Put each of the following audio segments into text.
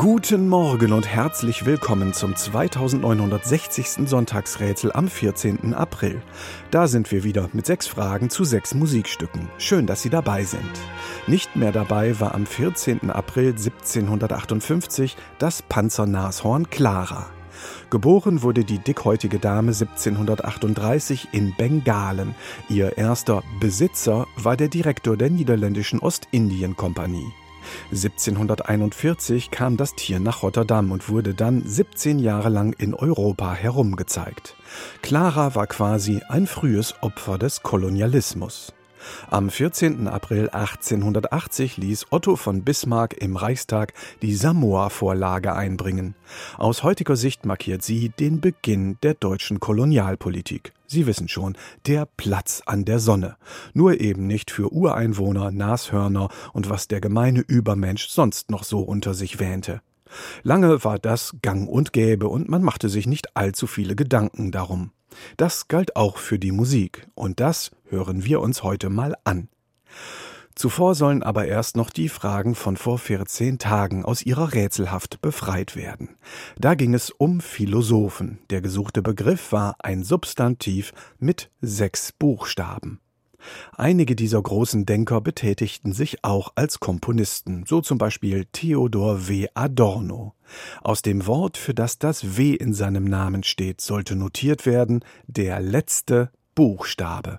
Guten Morgen und herzlich willkommen zum 2960. Sonntagsrätsel am 14. April. Da sind wir wieder mit 6 Fragen zu 6 Musikstücken. Schön, dass Sie dabei sind. Nicht mehr dabei war am 14. April 1758 das Panzernashorn Clara. Geboren wurde die dickhäutige Dame 1738 in Bengalen. Ihr erster Besitzer war der Direktor der niederländischen Ostindien-Kompanie. 1741 kam das Tier nach Rotterdam und wurde dann 17 Jahre lang in Europa herumgezeigt. Clara war quasi ein frühes Opfer des Kolonialismus. Am 14. April 1880 ließ Otto von Bismarck im Reichstag die Samoa-Vorlage einbringen. Aus heutiger Sicht markiert sie den Beginn der deutschen Kolonialpolitik. Sie wissen schon, der Platz an der Sonne. Nur eben nicht für Ureinwohner, Nashörner und was der gemeine Übermensch sonst noch so unter sich wähnte. Lange war das gang und gäbe und man machte sich nicht allzu viele Gedanken darum. Das galt auch für die Musik und das hören wir uns heute mal an. Zuvor sollen aber erst noch die Fragen von vor 14 Tagen aus ihrer Rätselhaft befreit werden. Da ging es um Philosophen. Der gesuchte Begriff war ein Substantiv mit 6 Buchstaben. Einige dieser großen Denker betätigten sich auch als Komponisten, so zum Beispiel Theodor W. Adorno. Aus dem Wort, für das W in seinem Namen steht, sollte notiert werden, der letzte Buchstabe.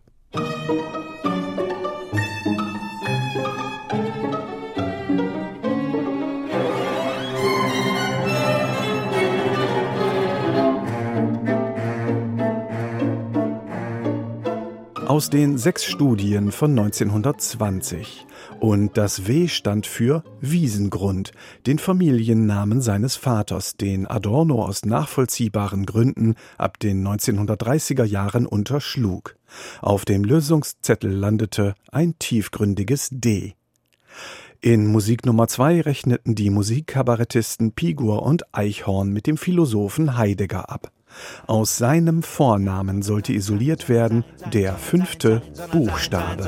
Aus den 6 Studien von 1920. Und das W stand für Wiesengrund, den Familiennamen seines Vaters, den Adorno aus nachvollziehbaren Gründen ab den 1930er Jahren unterschlug. Auf dem Lösungszettel landete ein tiefgründiges D. In Musik Nummer 2 rechneten die Musikkabarettisten Pigur und Eichhorn mit dem Philosophen Heidegger ab. Aus seinem Vornamen sollte isoliert werden der 5. Buchstabe.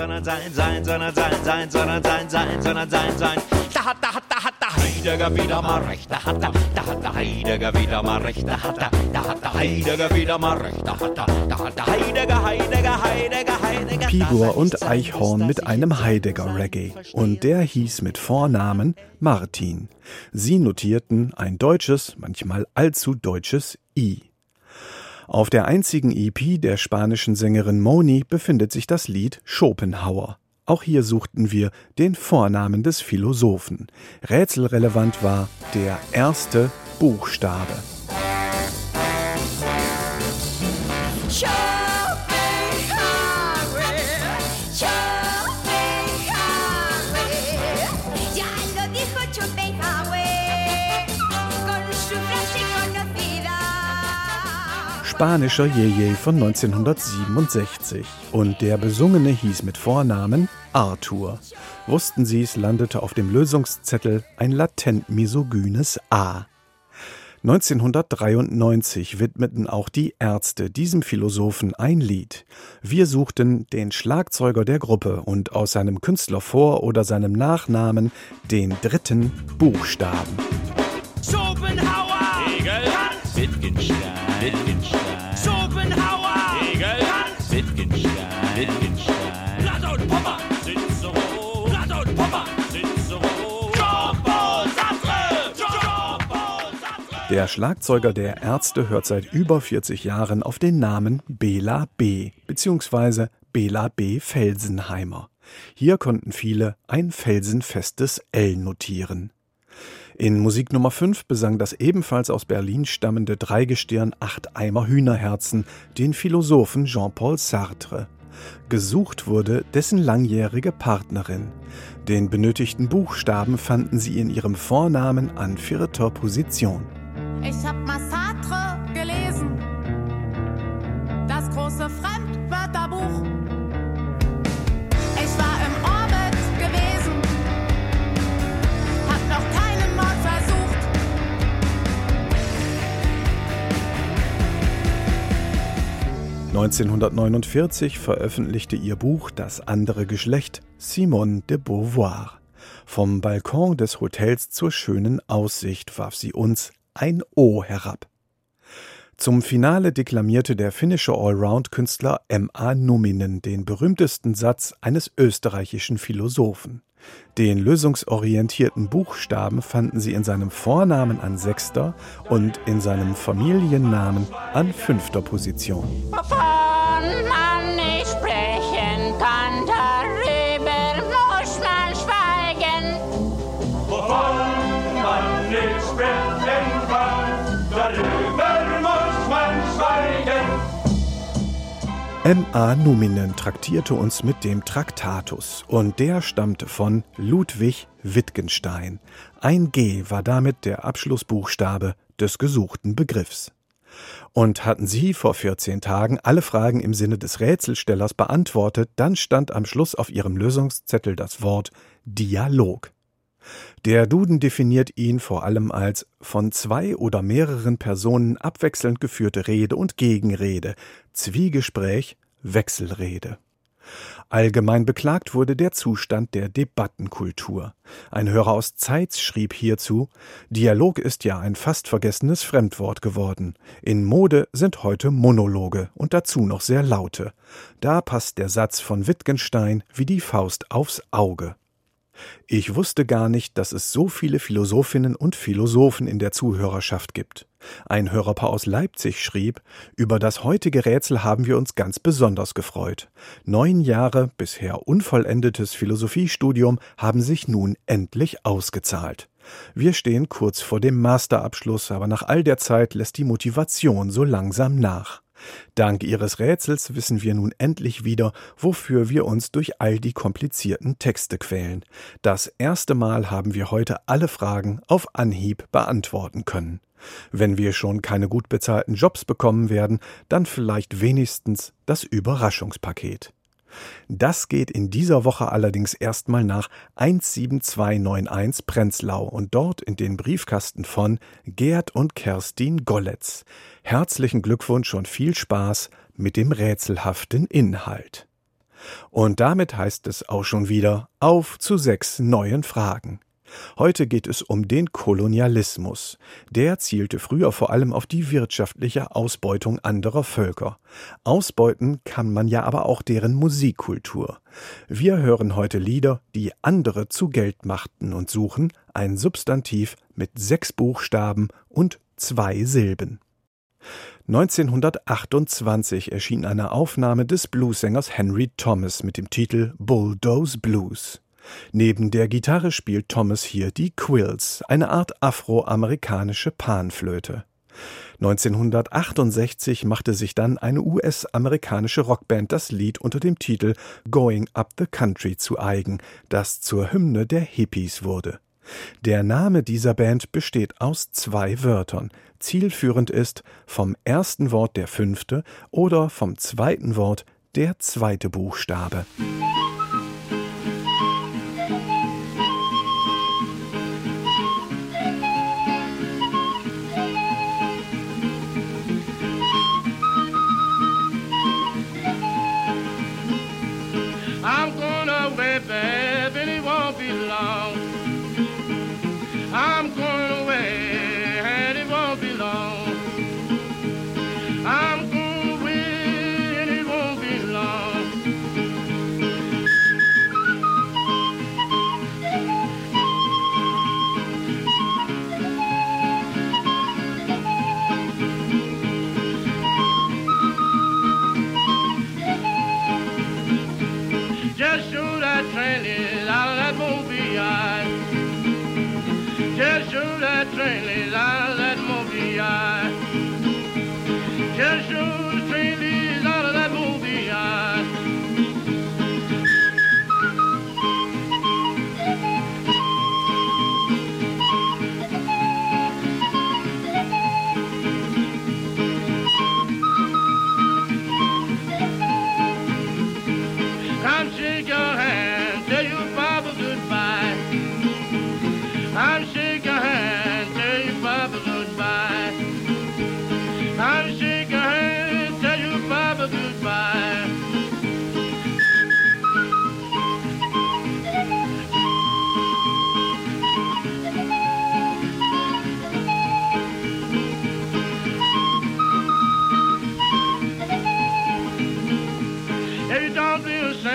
Da hat der Heidegger wieder mal recht, da hat der Heidegger wieder mal recht, da hat der Heidegger wieder mal recht, da hat der Heidegger. Pigur und Eichhorn mit einem Heidegger-Reggae. Und der hieß mit Vornamen Martin. Sie notierten ein deutsches, manchmal allzu deutsches I. Auf der einzigen EP der spanischen Sängerin Moni befindet sich das Lied Schopenhauer. Auch hier suchten wir den Vornamen des Philosophen. Rätselrelevant war der erste Buchstabe. Spanischer Jeje von 1967 und der Besungene hieß mit Vornamen Arthur. Wussten Sie es, landete auf dem Lösungszettel ein latent misogynes A. 1993 widmeten auch die Ärzte diesem Philosophen ein Lied. Wir suchten den Schlagzeuger der Gruppe und aus seinem Künstlervor- oder seinem Nachnamen den 3. Buchstaben. Schopenhauer! Hegel! Wittgenstein! Schopenhauer! Hegel! Wittgenstein! Plato und Popper! Cicero! Plato und Popper! Cicero! Jean-Paul Sartre! Der Schlagzeuger der Ärzte hört seit über 40 Jahren auf den Namen Bela B. bzw. Bela B. Felsenheimer. Hier konnten viele ein felsenfestes L notieren. In Musik Nummer 5 besang das ebenfalls aus Berlin stammende Dreigestirn 8 Eimer Hühnerherzen den Philosophen Jean-Paul Sartre. Gesucht wurde dessen langjährige Partnerin. Den benötigten Buchstaben fanden sie in ihrem Vornamen an 4. Position. Ich hab mal Sartre gelesen, das große Fremdwörterbuch. Ich war im Orbit gewesen, hab noch keinen Mord versucht. 1949 veröffentlichte ihr Buch Das andere Geschlecht Simone de Beauvoir. Vom Balkon des Hotels zur schönen Aussicht warf sie uns ein O herab. Zum Finale deklamierte der finnische Allround-Künstler M.A. Numminen den berühmtesten Satz eines österreichischen Philosophen. Den lösungsorientierten Buchstaben fanden Sie in seinem Vornamen an 6. und in seinem Familiennamen an 5. Position. Wovon man nicht sprechen kann, darüber muss man schweigen. Wovon man nicht sprechen kann, darüber muss man schweigen. M.A. Numminen traktierte uns mit dem Traktatus und der stammte von Ludwig Wittgenstein. Ein G war damit der Abschlussbuchstabe des gesuchten Begriffs. Und hatten Sie vor 14 Tagen alle Fragen im Sinne des Rätselstellers beantwortet, dann stand am Schluss auf Ihrem Lösungszettel das Wort Dialog. Der Duden definiert ihn vor allem als von 2 oder mehreren Personen abwechselnd geführte Rede und Gegenrede, Zwiegespräch, Wechselrede. Allgemein beklagt wurde der Zustand der Debattenkultur. Ein Hörer aus Zeitz schrieb hierzu: Dialog ist ja ein fast vergessenes Fremdwort geworden. In Mode sind heute Monologe und dazu noch sehr laute. Da passt der Satz von Wittgenstein wie die Faust aufs Auge. Ich wusste gar nicht, dass es so viele Philosophinnen und Philosophen in der Zuhörerschaft gibt. Ein Hörerpaar aus Leipzig schrieb: Über das heutige Rätsel haben wir uns ganz besonders gefreut. 9 Jahre bisher unvollendetes Philosophiestudium haben sich nun endlich ausgezahlt. Wir stehen kurz vor dem Masterabschluss, aber nach all der Zeit lässt die Motivation so langsam nach. Dank Ihres Rätsels wissen wir nun endlich wieder, wofür wir uns durch all die komplizierten Texte quälen. Das erste Mal haben wir heute alle Fragen auf Anhieb beantworten können. Wenn wir schon keine gut bezahlten Jobs bekommen werden, dann vielleicht wenigstens das Überraschungspaket. Das geht in dieser Woche allerdings erstmal nach 17291 Prenzlau und dort in den Briefkasten von Gerd und Kerstin Golletz. Herzlichen Glückwunsch und viel Spaß mit dem rätselhaften Inhalt. Und damit heißt es auch schon wieder auf zu 6 neuen Fragen. Heute geht es um den Kolonialismus. Der zielte früher vor allem auf die wirtschaftliche Ausbeutung anderer Völker. Ausbeuten kann man ja aber auch deren Musikkultur. Wir hören heute Lieder, die andere zu Geld machten und suchen ein Substantiv mit 6 Buchstaben und 2 Silben. 1928 erschien eine Aufnahme des Bluesängers Henry Thomas mit dem Titel Bulldoze Blues. Neben der Gitarre spielt Thomas hier die Quills, eine Art afroamerikanische Panflöte. 1968 machte sich dann eine US-amerikanische Rockband das Lied unter dem Titel Going Up the Country zu eigen, das zur Hymne der Hippies wurde. Der Name dieser Band besteht aus 2 Wörtern. Zielführend ist vom ersten Wort der 5. oder vom zweiten Wort der 2. Buchstabe. I'm gonna way back and it won't be long. I'm going away and it won't be long. I'm going away and it won't be long. Just shoot that train in.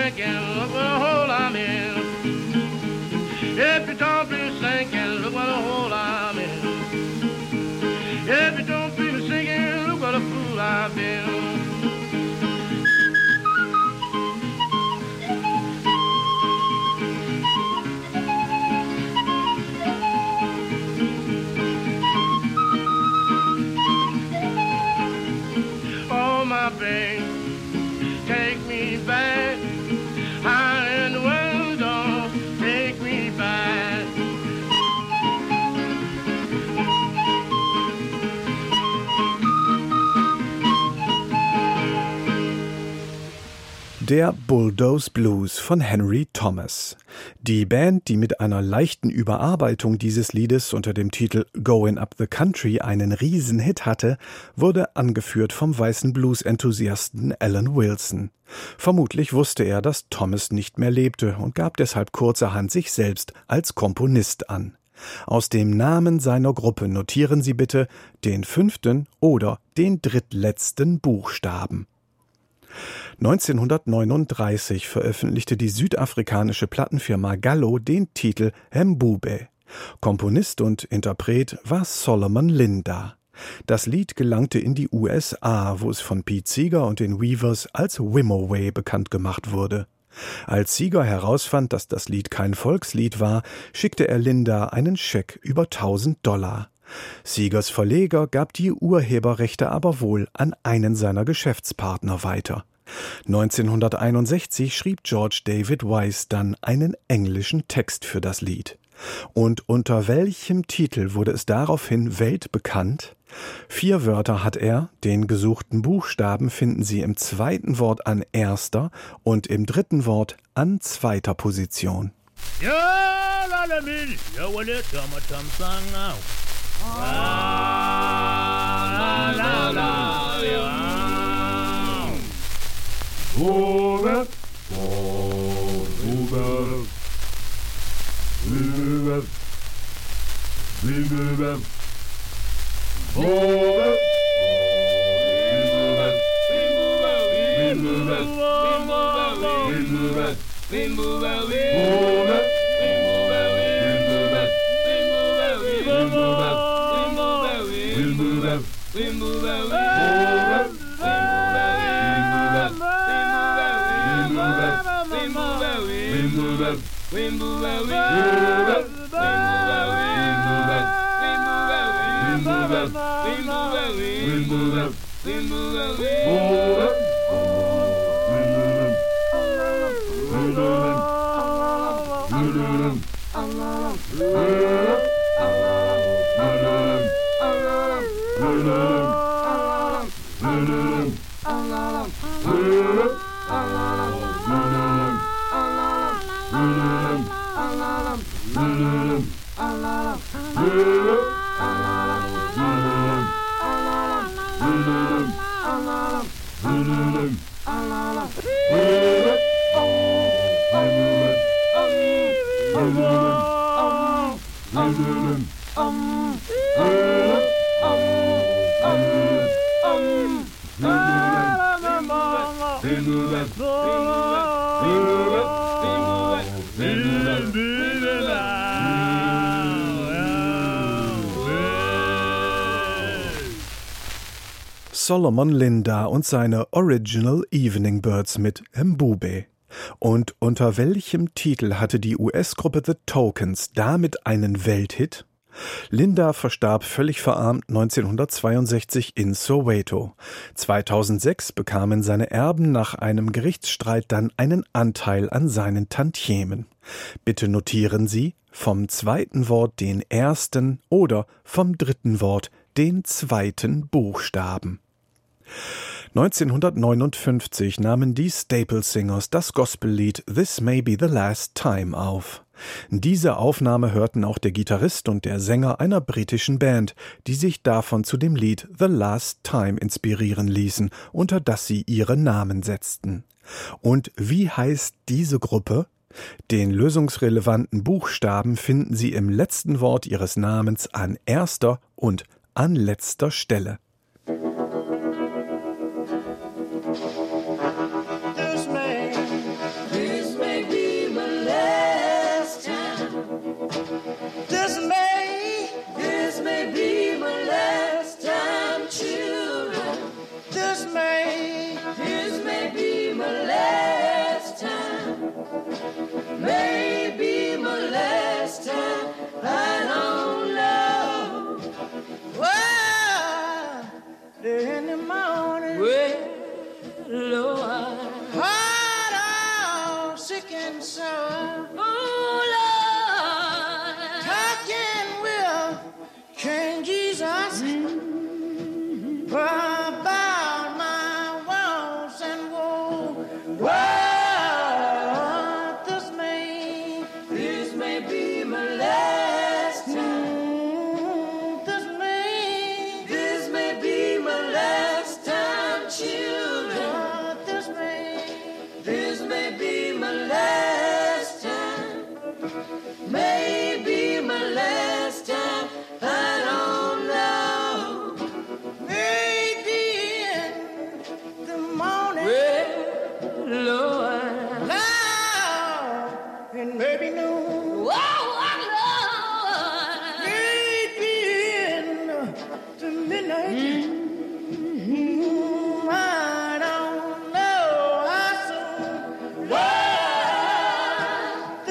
sinking, look what a hole I'm in. If you don't feel me sinking, look what a hole I'm in. If you don't feel me sinking, look what a fool I've been. Oh, my babe, take me back. How in the world don't take me back? Der Bulldoze Blues von Henry Thomas. Die Band, die mit einer leichten Überarbeitung dieses Liedes unter dem Titel Goin' Up the Country einen Riesenhit hatte, wurde angeführt vom weißen Blues-Enthusiasten Alan Wilson. Vermutlich wusste er, dass Thomas nicht mehr lebte und gab deshalb kurzerhand sich selbst als Komponist an. Aus dem Namen seiner Gruppe notieren Sie bitte den 5. oder den drittletzten Buchstaben. 1939 veröffentlichte die südafrikanische Plattenfirma Gallo den Titel Mbube. Komponist und Interpret war Solomon Linda. Das Lied gelangte in die USA, wo es von Pete Seeger und den Weavers als Wimoweh bekannt gemacht wurde. Als Seeger herausfand, dass das Lied kein Volkslied war, schickte er Linda einen Scheck über $1000. Seegers Verleger gab die Urheberrechte aber wohl an einen seiner Geschäftspartner weiter. 1961 schrieb George David Wise dann einen englischen Text für das Lied. Und unter welchem Titel wurde es daraufhin weltbekannt? 4 Wörter hat er, den gesuchten Buchstaben finden Sie im 2. Wort an 1. und im 3. Wort an 2. Position. Ja, la la mi, ja, well, it's a song now. La la la, ja. Move, move, move, move, move, Solomon Linda und seine Original Evening Birds mit Mbube. Und unter welchem Titel hatte die US-Gruppe The Tokens damit einen Welthit? Linda verstarb völlig verarmt 1962 in Soweto. 2006 bekamen seine Erben nach einem Gerichtsstreit dann einen Anteil an seinen Tantiemen. Bitte notieren Sie vom 2. Wort den 1. oder vom 3. Wort den 2. Buchstaben. 1959 nahmen die Staple Singers das Gospellied This May Be the Last Time auf. Diese Aufnahme hörten auch der Gitarrist und der Sänger einer britischen Band, die sich davon zu dem Lied The Last Time inspirieren ließen, unter das sie ihre Namen setzten. Und wie heißt diese Gruppe? Den lösungsrelevanten Buchstaben finden Sie im letzten Wort Ihres Namens an 1. und an letzter Stelle. This may be and sour. Oh, Lord, talking will King Jesus. About my woes and woe. Well, this may be my last time. This may be my last time, children. This may be my last time. Maybe my last time. I don't know. Maybe in the morning. Well, Lord, now and maybe noon. Whoa, Lord, maybe in the midnight. I don't know how soon. Well,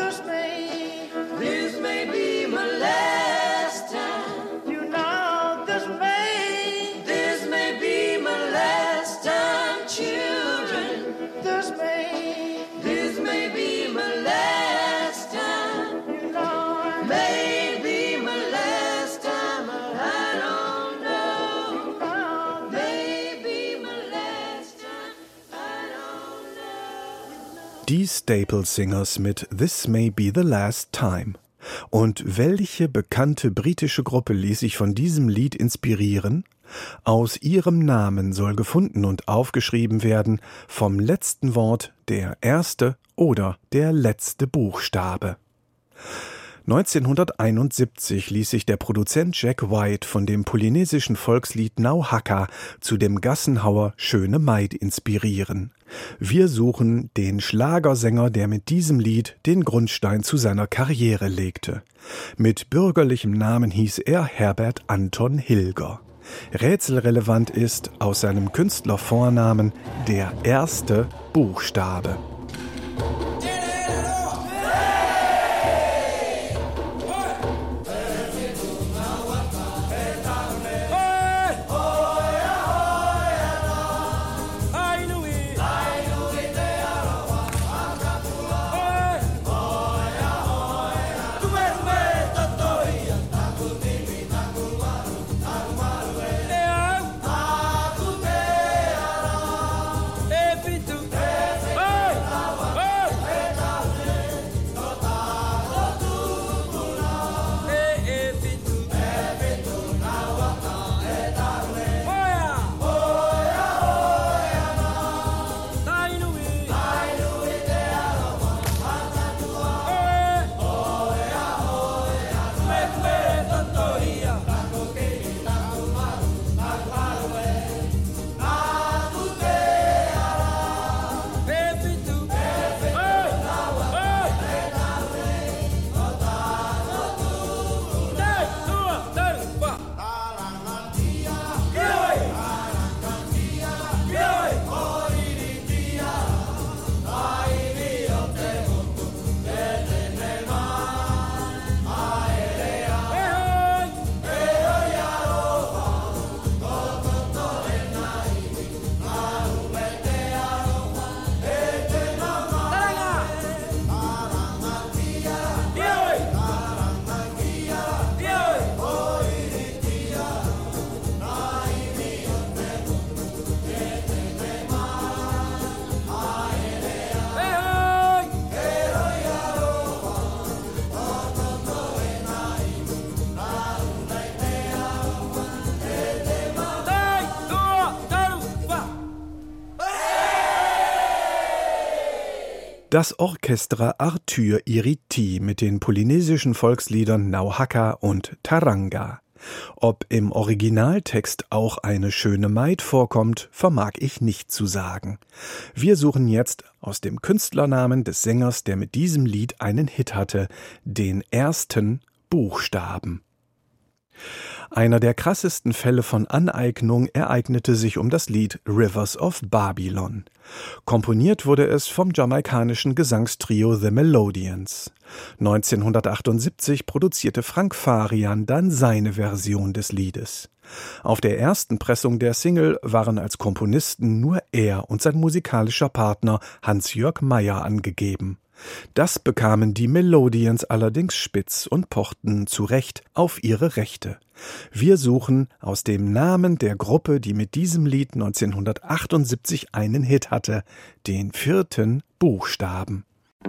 this may be my last time. You know, this may be my last time, children. This may be my last time. You know, maybe my last time. I don't know. Maybe my last time. I don't know. Die Staple Singers mit This May Be the Last Time. Und welche bekannte britische Gruppe ließ sich von diesem Lied inspirieren? Aus ihrem Namen soll gefunden und aufgeschrieben werden vom letzten Wort der erste oder der letzte Buchstabe. 1971 ließ sich der Produzent Jack White von dem polynesischen Volkslied Nau Haka zu dem Gassenhauer Schöne Maid inspirieren. Wir suchen den Schlagersänger, der mit diesem Lied den Grundstein zu seiner Karriere legte. Mit bürgerlichem Namen hieß er Herbert Anton Hilger. Rätselrelevant ist aus seinem Künstlervornamen der erste Buchstabe. Das Orchestra Arthur Iriti mit den polynesischen Volksliedern Nau Haka und Taranga. Ob im Originaltext auch eine schöne Maid vorkommt, vermag ich nicht zu sagen. Wir suchen jetzt aus dem Künstlernamen des Sängers, der mit diesem Lied einen Hit hatte, den ersten Buchstaben. Einer der krassesten Fälle von Aneignung ereignete sich um das Lied Rivers of Babylon. Komponiert wurde es vom jamaikanischen Gesangstrio The Melodians. 1978 produzierte Frank Farian dann seine Version des Liedes. Auf der ersten Pressung der Single waren als Komponisten nur er und sein musikalischer Partner Hans-Jörg Meyer angegeben. Das bekamen die Melodians allerdings spitz und pochten zu Recht auf ihre Rechte. Wir suchen aus dem Namen der Gruppe, die mit diesem Lied 1978 einen Hit hatte, den 4. Buchstaben.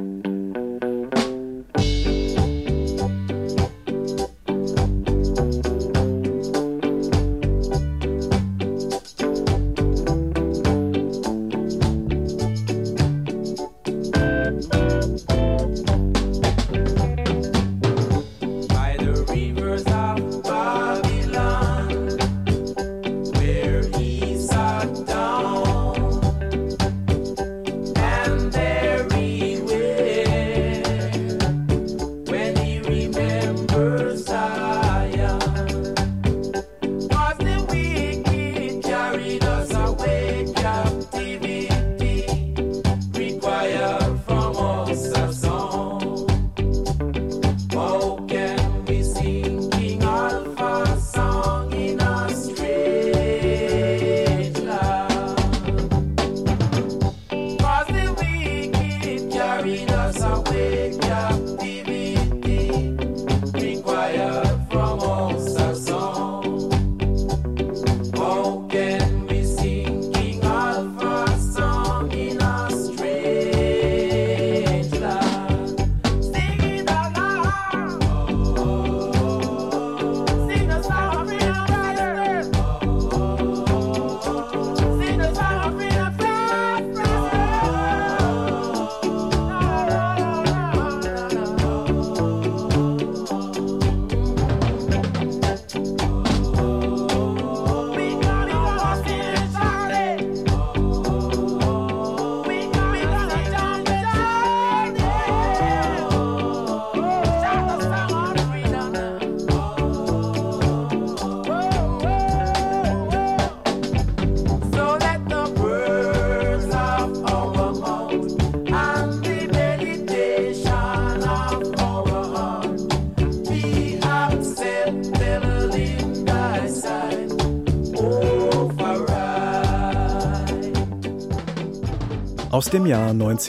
Aus dem Jahr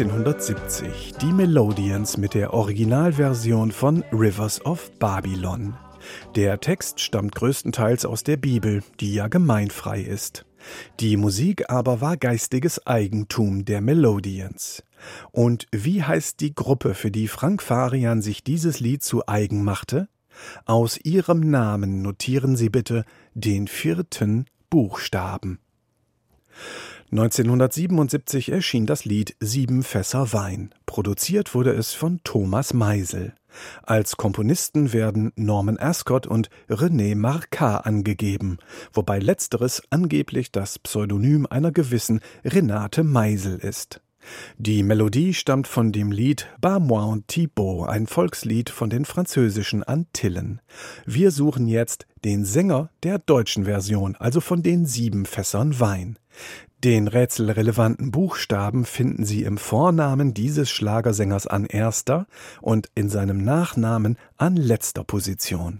1970, die Melodians mit der Originalversion von Rivers of Babylon. Der Text stammt größtenteils aus der Bibel, die ja gemeinfrei ist. Die Musik aber war geistiges Eigentum der Melodians. Und wie heißt die Gruppe, für die Frank Farian sich dieses Lied zu eigen machte? Aus ihrem Namen notieren Sie bitte den 4. Buchstaben. 1977 erschien das Lied 7 Fässer Wein. Produziert wurde es von Thomas Meisel. Als Komponisten werden Norman Ascott und René Marcat angegeben, wobei letzteres angeblich das Pseudonym einer gewissen Renate Meisel ist. Die Melodie stammt von dem Lied Bas moi un Thibaut, ein Volkslied von den französischen Antillen. Wir suchen jetzt den Sänger der deutschen Version, also von den 7 Fässern Wein. Den rätselrelevanten Buchstaben finden Sie im Vornamen dieses Schlagersängers an erster und in seinem Nachnamen an letzter Position.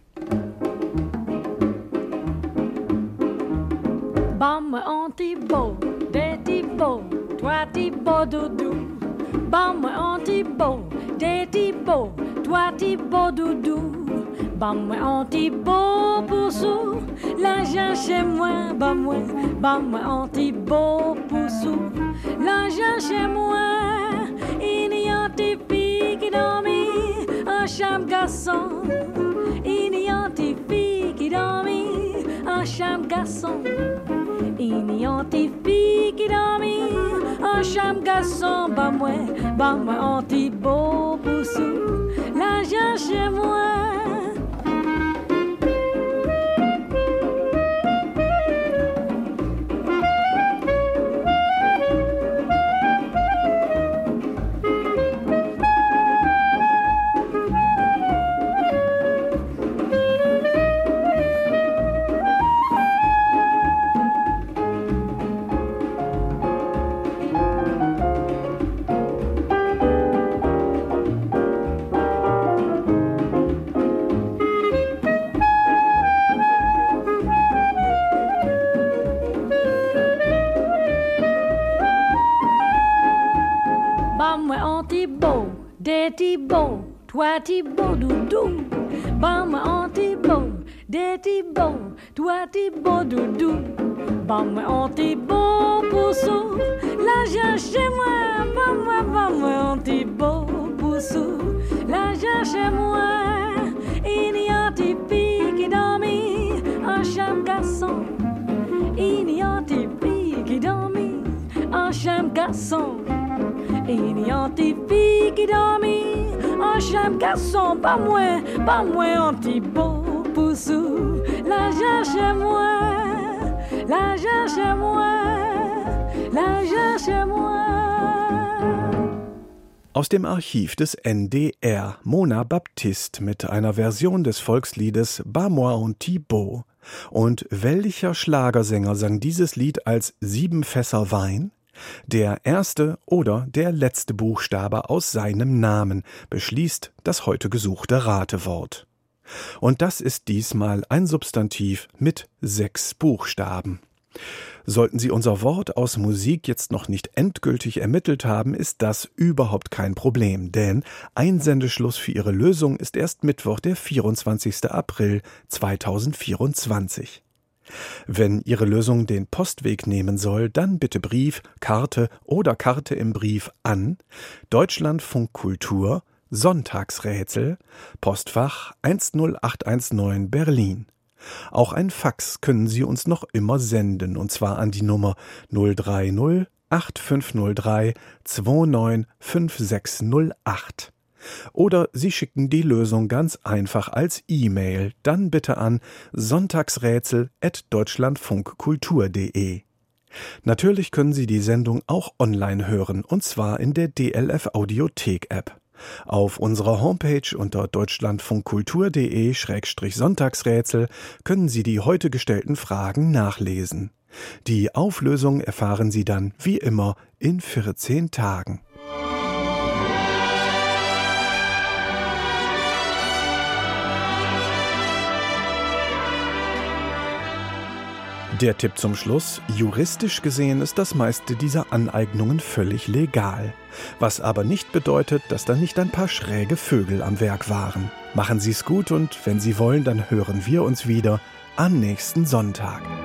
Bas moi un Thibaut, des Thibaut, toi Thibaut doudou. Bas moi un Thibaut, des Thibaut, toi Thibaut doudou. Bas moi un Thibaut pour sous, l'argent chez moi, bas moi un Thibaut pour sous, l'argent chez moi. Il y a des filles qui dorment en chambre garçon, il y a des filles qui dorment en chambre garçon. Il y a des filles qui dorment en chambre garçon, bas moi un Thibaut pour sous, l'argent chez moi. Bas moi un Thibaut, des Thibault, toi Thibault doudou. Bam en Thibault, des Thibault, toi Thibault doudou. Bam en Thibault pour sou, l'argent chez moi. Bam en Thibault pour sou, l'argent chez moi. Il y a un tipi qui dormit en chambre garçon. Il y a un tipi qui dormit en chambre garçon. Il y a un tipi qui dormit en chambre garçon. Pas moins un Thibault pour sou. L'argent chez moi, l'argent chez moi, l'argent chez moi. Aus dem Archiv des NDR, Mona Baptiste mit einer Version des Volksliedes Bas moi un Thibault. Und welcher Schlagersänger sang dieses Lied als 7 Fässer Wein? Der erste oder der letzte Buchstabe aus seinem Namen beschließt das heute gesuchte Ratewort. Und das ist diesmal ein Substantiv mit 6 Buchstaben. Sollten Sie unser Wort aus Musik jetzt noch nicht endgültig ermittelt haben, ist das überhaupt kein Problem, denn Einsendeschluss für Ihre Lösung ist erst Mittwoch, der 24. April 2024. Wenn Ihre Lösung den Postweg nehmen soll, dann bitte Brief, Karte oder Karte im Brief an Deutschlandfunk Kultur, Sonntagsrätsel, Postfach 10819 Berlin. Auch ein Fax können Sie uns noch immer senden, und zwar an die Nummer 030 8503 295608. Oder Sie schicken die Lösung ganz einfach als E-Mail, dann bitte an sonntagsrätsel@deutschlandfunkkultur.de. Natürlich können Sie die Sendung auch online hören, und zwar in der DLF Audiothek App. Auf unserer Homepage unter deutschlandfunkkultur.de/Sonntagsrätsel können Sie die heute gestellten Fragen nachlesen. Die Auflösung erfahren Sie dann, wie immer, in 14 Tagen. Der Tipp zum Schluss: Juristisch gesehen ist das meiste dieser Aneignungen völlig legal. Was aber nicht bedeutet, dass da nicht ein paar schräge Vögel am Werk waren. Machen Sie's gut, und wenn Sie wollen, dann hören wir uns wieder am nächsten Sonntag.